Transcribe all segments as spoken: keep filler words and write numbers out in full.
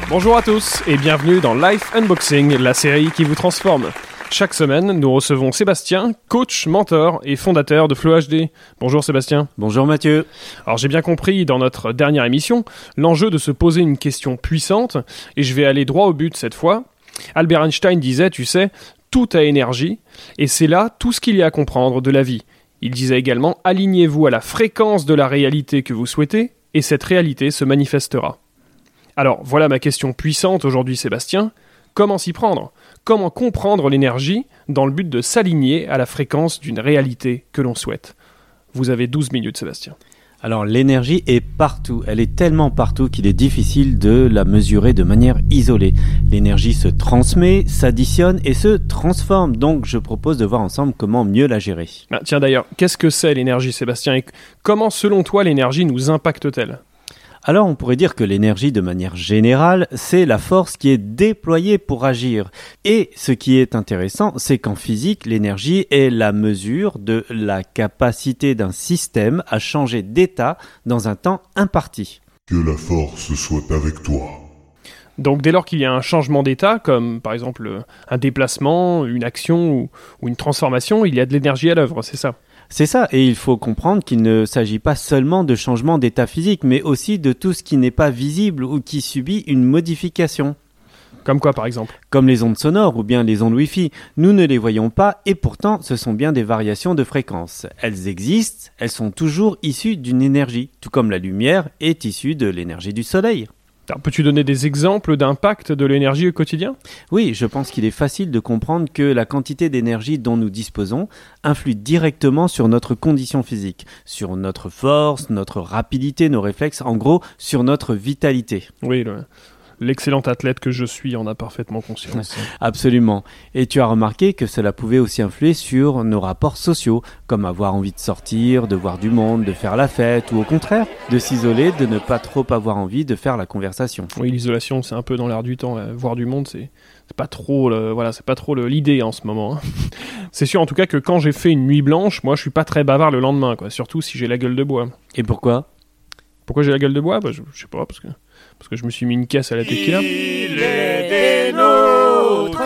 Bonjour à tous et bienvenue dans Life Unboxing, la série qui vous transforme. Chaque semaine, nous recevons Sébastien, coach, mentor et fondateur de Flow H D. Bonjour Sébastien. Bonjour Mathieu. Alors j'ai bien compris dans notre dernière émission l'enjeu de se poser une question puissante et je vais aller droit au but cette fois. Albert Einstein disait, tu sais, tout a énergie et c'est là tout ce qu'il y a à comprendre de la vie. Il disait également, alignez-vous à la fréquence de la réalité que vous souhaitez et cette réalité se manifestera. Alors, voilà ma question puissante aujourd'hui, Sébastien. Comment s'y prendre ? Comment comprendre l'énergie dans le but de s'aligner à la fréquence d'une réalité que l'on souhaite ? Vous avez douze minutes, Sébastien. Alors, l'énergie est partout. Elle est tellement partout qu'il est difficile de la mesurer de manière isolée. L'énergie se transmet, s'additionne et se transforme. Donc, je propose de voir ensemble comment mieux la gérer. Ah, tiens, d'ailleurs, qu'est-ce que c'est l'énergie, Sébastien ? Et comment, selon toi, l'énergie nous impacte-t-elle ? Alors on pourrait dire que l'énergie de manière générale, c'est la force qui est déployée pour agir. Et ce qui est intéressant, c'est qu'en physique, l'énergie est la mesure de la capacité d'un système à changer d'état dans un temps imparti. Que la force soit avec toi. Donc dès lors qu'il y a un changement d'état, comme par exemple un déplacement, une action ou, ou une transformation, il y a de l'énergie à l'œuvre, c'est ça ? C'est ça, et il faut comprendre qu'il ne s'agit pas seulement de changement d'état physique, mais aussi de tout ce qui n'est pas visible ou qui subit une modification. Comme quoi par exemple ? Comme les ondes sonores ou bien les ondes Wi-Fi. Nous ne les voyons pas et pourtant ce sont bien des variations de fréquence. Elles existent, elles sont toujours issues d'une énergie, tout comme la lumière est issue de l'énergie du soleil. Alors, peux-tu donner des exemples d'impact de l'énergie au quotidien ? Oui, je pense qu'il est facile de comprendre que la quantité d'énergie dont nous disposons influe directement sur notre condition physique, sur notre force, notre rapidité, nos réflexes, en gros, sur notre vitalité. Oui, le... L'excellent athlète que je suis en a parfaitement conscience. Absolument. Et tu as remarqué que cela pouvait aussi influer sur nos rapports sociaux, comme avoir envie de sortir, de voir du monde, de faire la fête, ou au contraire, de s'isoler, de ne pas trop avoir envie de faire la conversation. Oui, l'isolation, c'est un peu dans l'air du temps. Là. Voir du monde, c'est, c'est pas trop, le... voilà, c'est pas trop le... l'idée en ce moment. Hein. C'est sûr en tout cas que quand j'ai fait une nuit blanche, moi je suis pas très bavard le lendemain, quoi. Surtout si j'ai la gueule de bois. Et pourquoi ? Pourquoi j'ai la gueule de bois ? Bah, je, je sais pas, parce que... Parce que je me suis mis une caisse à la tequila. Il est des nôtres.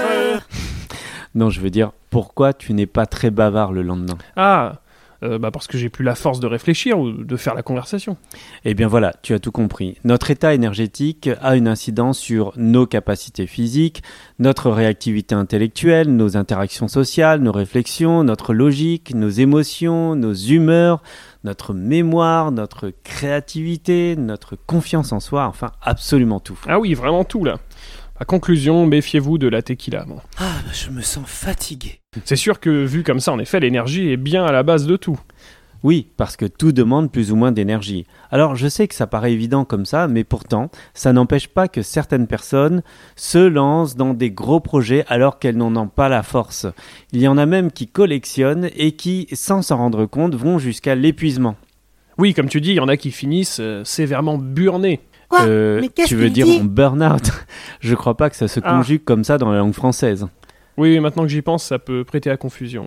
Non, je veux dire, pourquoi tu n'es pas très bavard le lendemain ? Ah, euh, bah parce que j'ai plus la force de réfléchir ou de faire la conversation. Eh bien voilà, tu as tout compris. Notre état énergétique a une incidence sur nos capacités physiques, notre réactivité intellectuelle, nos interactions sociales, nos réflexions, notre logique, nos émotions, nos humeurs, notre mémoire, notre créativité, notre confiance en soi, enfin absolument tout. Ah oui, vraiment tout là. À conclusion, méfiez-vous de la tequila. Bon. Ah, bah, je me sens fatigué. C'est sûr que vu comme ça, en effet, l'énergie est bien à la base de tout. Oui, parce que tout demande plus ou moins d'énergie. Alors je sais que ça paraît évident comme ça, mais pourtant, ça n'empêche pas que certaines personnes se lancent dans des gros projets alors qu'elles n'en ont pas la force. Il y en a même qui collectionnent et qui, sans s'en rendre compte, vont jusqu'à l'épuisement. Oui, comme tu dis, il y en a qui finissent euh, sévèrement burnés. Quoi ? Euh, Mais qu'est-ce tu veux qu'il dire dit en burn-out ? Je crois pas que ça se Ah. conjugue comme ça dans la langue française. Oui, maintenant que j'y pense, ça peut prêter à confusion.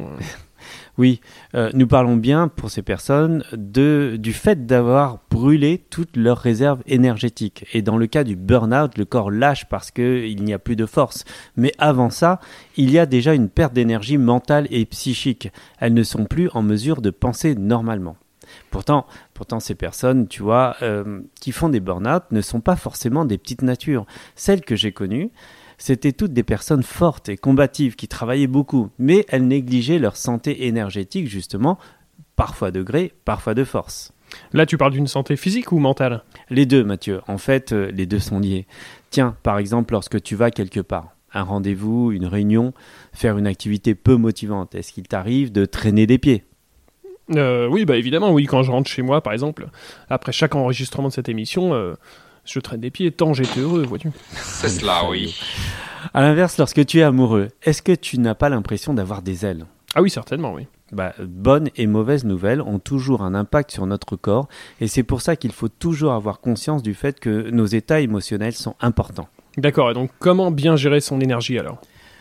Oui, euh, nous parlons bien pour ces personnes de, du fait d'avoir brûlé toutes leurs réserves énergétiques. Et dans le cas du burn-out, le corps lâche parce qu'il n'y a plus de force. Mais avant ça, il y a déjà une perte d'énergie mentale et psychique. Elles ne sont plus en mesure de penser normalement. Pourtant, pourtant ces personnes, tu vois, euh, qui font des burn-out ne sont pas forcément des petites natures. Celles que j'ai connues, c'était toutes des personnes fortes et combatives qui travaillaient beaucoup, mais elles négligeaient leur santé énergétique justement, parfois de gré, parfois de force. Là, tu parles d'une santé physique ou mentale ? Les deux, Mathieu. En fait, euh, les deux sont liés. Tiens, par exemple, lorsque tu vas quelque part, un rendez-vous, une réunion, faire une activité peu motivante, est-ce qu'il t'arrive de traîner des pieds ? euh, Oui, bah évidemment, oui. Quand je rentre chez moi, par exemple, après chaque enregistrement de cette émission... Euh... Je traîne des pieds tant j'étais heureux, vois-tu. C'est cela, oui. À l'inverse, lorsque tu es amoureux, est-ce que tu n'as pas l'impression d'avoir des ailes ? Ah oui, certainement, oui. Bah, bonnes et mauvaises nouvelles ont toujours un impact sur notre corps et c'est pour ça qu'il faut toujours avoir conscience du fait que nos états émotionnels sont importants. D'accord, et donc comment bien gérer son énergie alors ?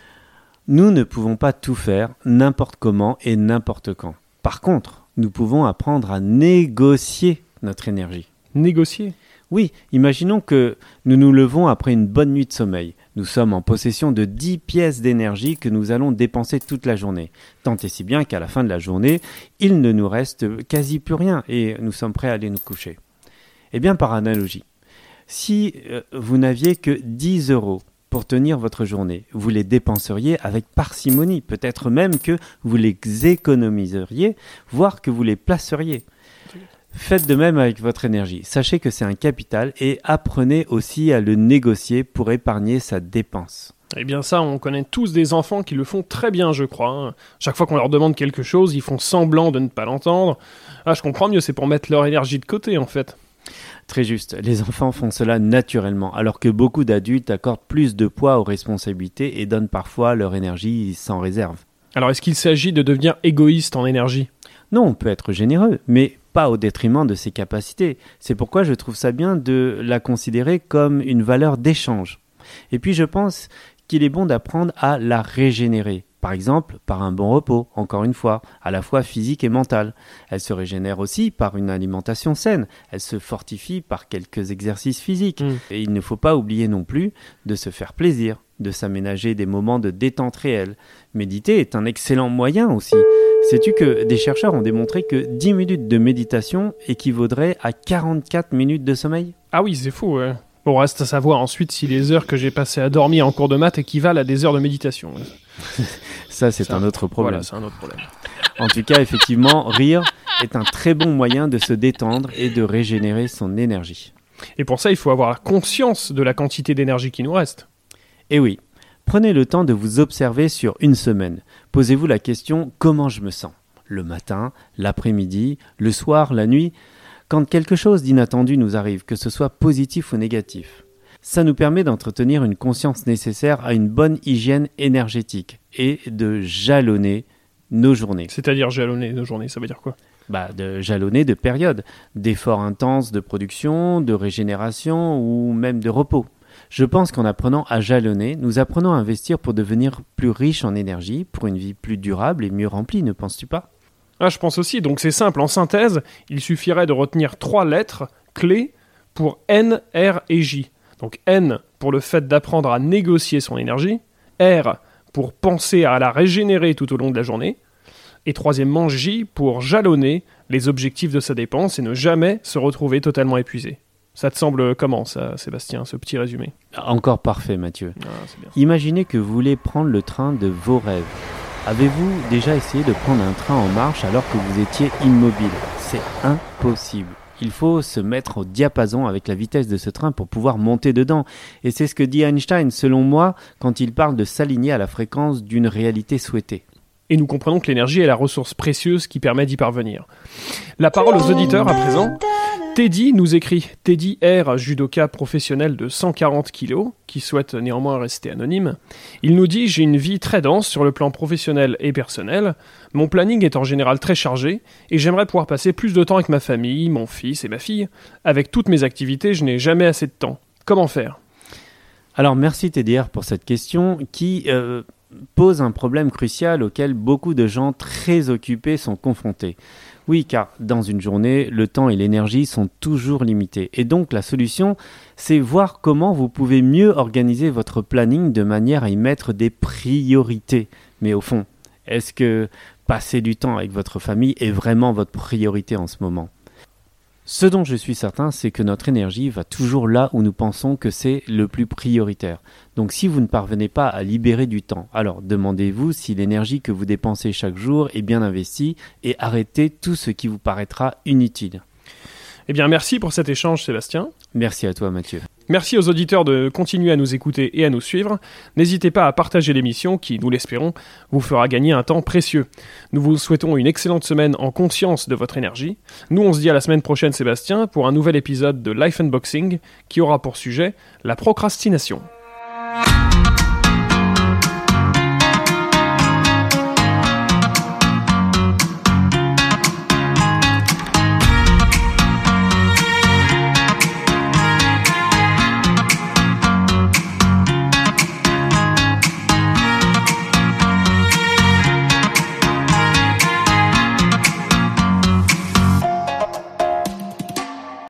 Nous ne pouvons pas tout faire n'importe comment et n'importe quand. Par contre, nous pouvons apprendre à négocier notre énergie. Négocier ? Oui, imaginons que nous nous levons après une bonne nuit de sommeil. Nous sommes en possession de dix pièces d'énergie que nous allons dépenser toute la journée. Tant et si bien qu'à la fin de la journée, il ne nous reste quasi plus rien et nous sommes prêts à aller nous coucher. Eh bien, par analogie, si euh, vous n'aviez que dix euros pour tenir votre journée, vous les dépenseriez avec parcimonie, peut-être même que vous les économiseriez, voire que vous les placeriez. Faites de même avec votre énergie. Sachez que c'est un capital et apprenez aussi à le négocier pour épargner sa dépense. Eh bien ça, on connaît tous des enfants qui le font très bien, je crois. Hein. Chaque fois qu'on leur demande quelque chose, ils font semblant de ne pas l'entendre. Ah, je comprends mieux, c'est pour mettre leur énergie de côté, en fait. Très juste, les enfants font cela naturellement, alors que beaucoup d'adultes accordent plus de poids aux responsabilités et donnent parfois leur énergie sans réserve. Alors, est-ce qu'il s'agit de devenir égoïste en énergie ? Non, on peut être généreux, mais pas au détriment de ses capacités. C'est pourquoi je trouve ça bien de la considérer comme une valeur d'échange. Et puis je pense qu'il est bon d'apprendre à la régénérer. Par exemple, par un bon repos, encore une fois, à la fois physique et mental. Elle se régénère aussi par une alimentation saine. Elle se fortifie par quelques exercices physiques. Mmh. Et il ne faut pas oublier non plus de se faire plaisir, de s'aménager des moments de détente réelle. Méditer est un excellent moyen aussi. Sais-tu que des chercheurs ont démontré que dix minutes de méditation équivaudraient à quarante-quatre minutes de sommeil ? Ah oui, c'est fou, ouais. Bon, reste à savoir ensuite si les heures que j'ai passées à dormir en cours de maths équivalent à des heures de méditation. Ça, c'est un autre problème. Voilà, c'est un autre problème. En tout cas, effectivement, rire est un très bon moyen de se détendre et de régénérer son énergie. Et pour ça, il faut avoir conscience de la quantité d'énergie qui nous reste. Eh oui. Prenez le temps de vous observer sur une semaine. Posez-vous la question « Comment je me sens ?» Le matin, l'après-midi, le soir, la nuit. Quand quelque chose d'inattendu nous arrive, que ce soit positif ou négatif, ça nous permet d'entretenir une conscience nécessaire à une bonne hygiène énergétique et de jalonner nos journées. C'est-à-dire jalonner nos journées, ça veut dire quoi ? Bah, de jalonner de périodes, d'efforts intenses de production, de régénération ou même de repos. Je pense qu'en apprenant à jalonner, nous apprenons à investir pour devenir plus riches en énergie, pour une vie plus durable et mieux remplie, ne penses-tu pas ? Ah, je pense aussi. Donc c'est simple. En synthèse, il suffirait de retenir trois lettres clés pour N, R et J. Donc N pour le fait d'apprendre à négocier son énergie, R pour penser à la régénérer tout au long de la journée, et troisièmement J pour jalonner les objectifs de sa dépense et ne jamais se retrouver totalement épuisé. Ça te semble comment, ça, Sébastien, ce petit résumé ? Encore parfait, Mathieu. Ah, c'est bien. Imaginez que vous voulez prendre le train de vos rêves. Avez-vous déjà essayé de prendre un train en marche alors que vous étiez immobile ? C'est impossible. Il faut se mettre au diapason avec la vitesse de ce train pour pouvoir monter dedans. Et c'est ce que dit Einstein, selon moi, quand il parle de s'aligner à la fréquence d'une réalité souhaitée. Et nous comprenons que l'énergie est la ressource précieuse qui permet d'y parvenir. La parole aux auditeurs à présent. Teddy nous écrit. Teddy R, judoka professionnel de cent quarante kilos, qui souhaite néanmoins rester anonyme. Il nous dit « J'ai une vie très dense sur le plan professionnel et personnel. Mon planning est en général très chargé et j'aimerais pouvoir passer plus de temps avec ma famille, mon fils et ma fille. Avec toutes mes activités, je n'ai jamais assez de temps. Comment faire ?» Alors merci Teddy R pour cette question qui euh, pose un problème crucial auquel beaucoup de gens très occupés sont confrontés. Oui, car dans une journée, le temps et l'énergie sont toujours limités. Et donc la solution, c'est voir comment vous pouvez mieux organiser votre planning de manière à y mettre des priorités. Mais au fond, est-ce que passer du temps avec votre famille est vraiment votre priorité en ce moment ? Ce dont je suis certain, c'est que notre énergie va toujours là où nous pensons que c'est le plus prioritaire. Donc si vous ne parvenez pas à libérer du temps, alors demandez-vous si l'énergie que vous dépensez chaque jour est bien investie et arrêtez tout ce qui vous paraîtra inutile. Eh bien, merci pour cet échange, Sébastien. Merci à toi, Mathieu. Merci aux auditeurs de continuer à nous écouter et à nous suivre. N'hésitez pas à partager l'émission qui, nous l'espérons, vous fera gagner un temps précieux. Nous vous souhaitons une excellente semaine en conscience de votre énergie. Nous, on se dit à la semaine prochaine, Sébastien, pour un nouvel épisode de Life Unboxing qui aura pour sujet la procrastination.